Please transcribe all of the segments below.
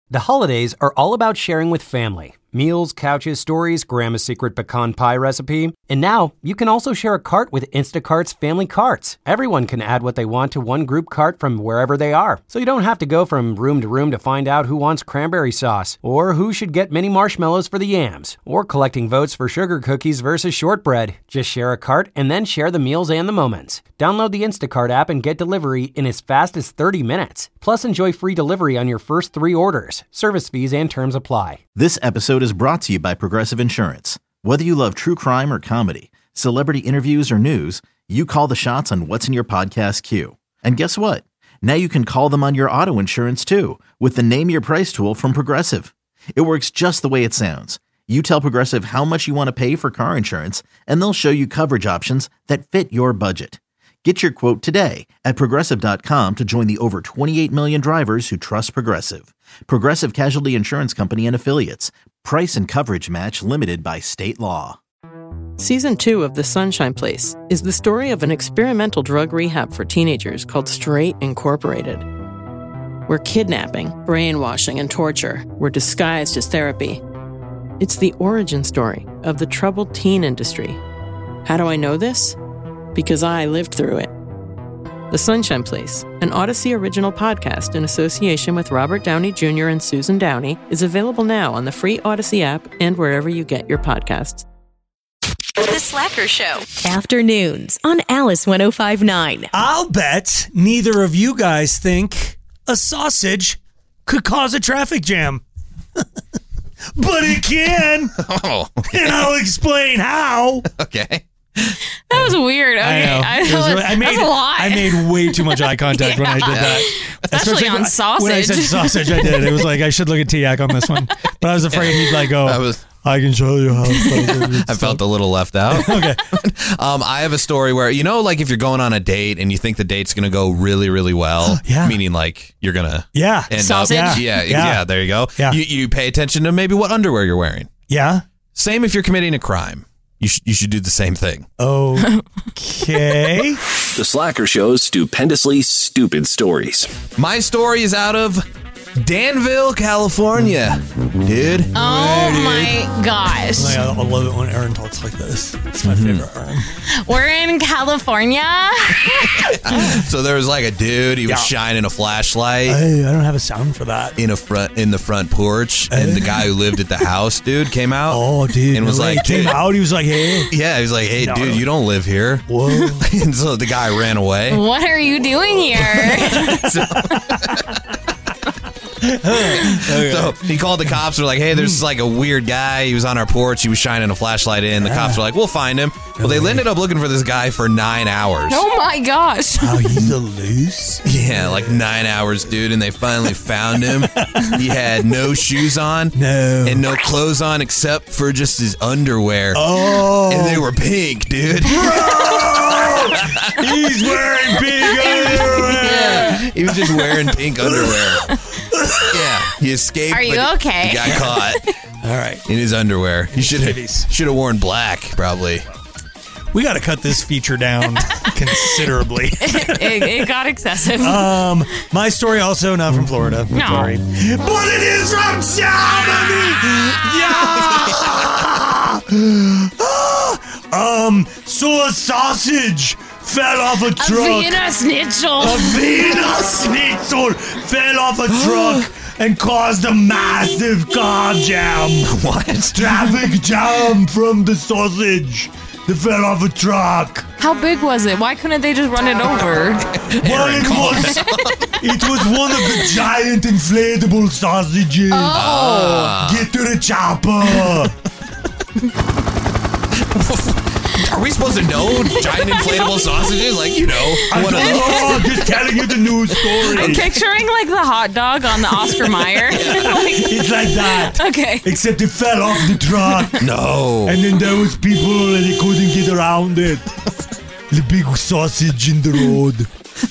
The holidays are all about sharing with family. Meals, couches, stories, Grandma's secret pecan pie recipe. And now, you can also share a cart with Instacart's Family Carts. Everyone can add what they want to one group cart from wherever they are. So you don't have to go from room to find out who wants cranberry sauce, or who should get mini marshmallows for the yams, or collecting votes for sugar cookies versus shortbread. Just share a cart and then share the meals and the moments. Download the Instacart app and get delivery in as fast as 30 minutes. Plus, enjoy free delivery on your first 3 orders. Service fees and terms apply. This episode is brought to you by Progressive Insurance. Whether you love true crime or comedy, celebrity interviews or news, you call the shots on what's in your podcast queue. And guess what? Now you can call them on your auto insurance too with the Name Your Price tool from Progressive. It works just the way it sounds. You tell Progressive how much you want to pay for car insurance, and they'll show you coverage options that fit your budget. Get your quote today at Progressive.com to join the over 28 million drivers who trust Progressive. Progressive Casualty Insurance Company and Affiliates. Price and coverage match limited by state law. Season 2 of The Sunshine Place is the story of an experimental drug rehab for teenagers called Straight Incorporated, where kidnapping, brainwashing, and torture were disguised as therapy. It's the origin story of the troubled teen industry. How do I know this? Because I lived through it. The Sunshine Place, an Odyssey original podcast in association with Robert Downey Jr. and Susan Downey, is available now on the free Odyssey app and wherever you get your podcasts. The Slacker Show. Afternoons on Alice 105.9. I'll bet neither of you guys think a sausage could cause a traffic jam. But it can. Oh. And I'll explain how. Okay. That was weird. Okay. That's a lot. I made way too much eye contact when I did that. Especially on sausage. When I said sausage, I did. It was like, I should look at Tiak on this one. But I was afraid he'd like go, I can show you how. I felt a little left out. Okay. I have a story where, like if you're going on a date and you think the date's going to go really, really well, meaning like you're going to end sausage. up. Yeah, there you go. Yeah. You pay attention to maybe what underwear you're wearing. Yeah. Same if you're committing a crime. You should do the same thing. Okay. The Slacker Show's stupendously stupid stories. My story is out of Danville, California. Dude. Oh my gosh. I love it when Aaron talks like this. It's my favorite Aaron. We're in California. So there was like a dude, he was shining a flashlight. Hey, I don't have a sound for that. In the front porch. And the guy who lived at the house, dude, came out. Oh, dude. And was like, came out, he was like, hey. Yeah, he was like, hey, dude, you don't live here. Whoa. And so the guy ran away. What are you doing here? So he called the cops. They're like, hey, there's like a weird guy. He was on our porch. He was shining a flashlight in. The cops were like, we'll find him. Well, they ended up looking for this guy for 9 hours. Oh my gosh. Oh, he's a loose? Yeah, like 9 hours, dude. And they finally found him. He had no shoes on. No. And no clothes on except for just his underwear. Oh. And they were pink, dude. Bro! He's wearing pink underwear. Yeah, he was just wearing pink underwear. Yeah, he escaped. Are you okay? He got caught. All right. In his underwear. He should have worn black, probably. We got to cut this feature down considerably. It got excessive. My story also not from Florida. No. Sorry. But it is from Germany. Yeah. So a sausage fell off a truck. A Wiener Schnitzel. A Wiener Schnitzel fell off a truck and caused a massive car jam. What? Traffic jam from the sausage that fell off a truck. How big was it? Why couldn't they just run it over? Well, it was one of the giant inflatable sausages. Oh. Get to the chopper. Are we supposed to know giant inflatable sausages? Like, one of those. I'm just telling you the news story. I'm picturing like the hot dog on the Oscar Mayer. It's like that. Okay. Except it fell off the truck. No. And then there was people and they couldn't get around it. The big sausage in the road.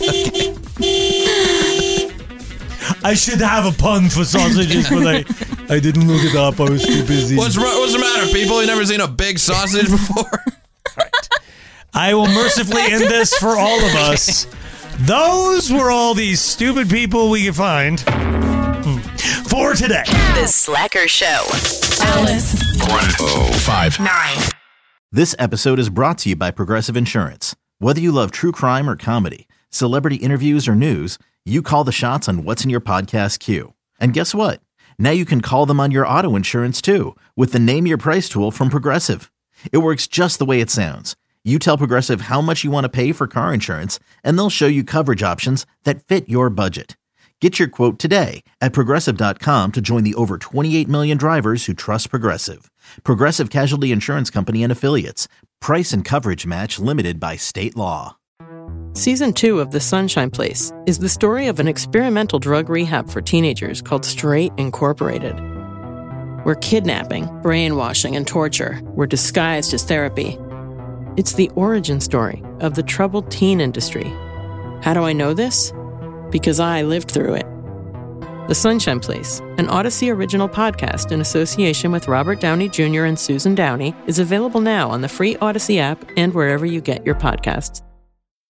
I should have a pun for sausages, but I didn't look it up. I was too busy. What's the matter, people? You never seen a big sausage before? Right. I will mercifully end this for all of us. Those were all these stupid people we could find. for today. The Slacker Show. Alice. 1059. This episode is brought to you by Progressive Insurance. Whether you love true crime or comedy, celebrity interviews or news, you call the shots on what's in your podcast queue. And guess what? Now you can call them on your auto insurance too with the Name Your Price tool from Progressive. It works just the way it sounds. You tell Progressive how much you want to pay for car insurance, and they'll show you coverage options that fit your budget. Get your quote today at Progressive.com to join the over 28 million drivers who trust Progressive. Progressive Casualty Insurance Company and Affiliates. Price and coverage match limited by state law. Season 2 of The Sunshine Place is the story of an experimental drug rehab for teenagers called Straight Incorporated, where kidnapping, brainwashing, and torture were disguised as therapy. It's the origin story of the troubled teen industry. How do I know this? Because I lived through it. The Sunshine Place, an Odyssey original podcast in association with Robert Downey Jr. and Susan Downey, is available now on the free Odyssey app and wherever you get your podcasts.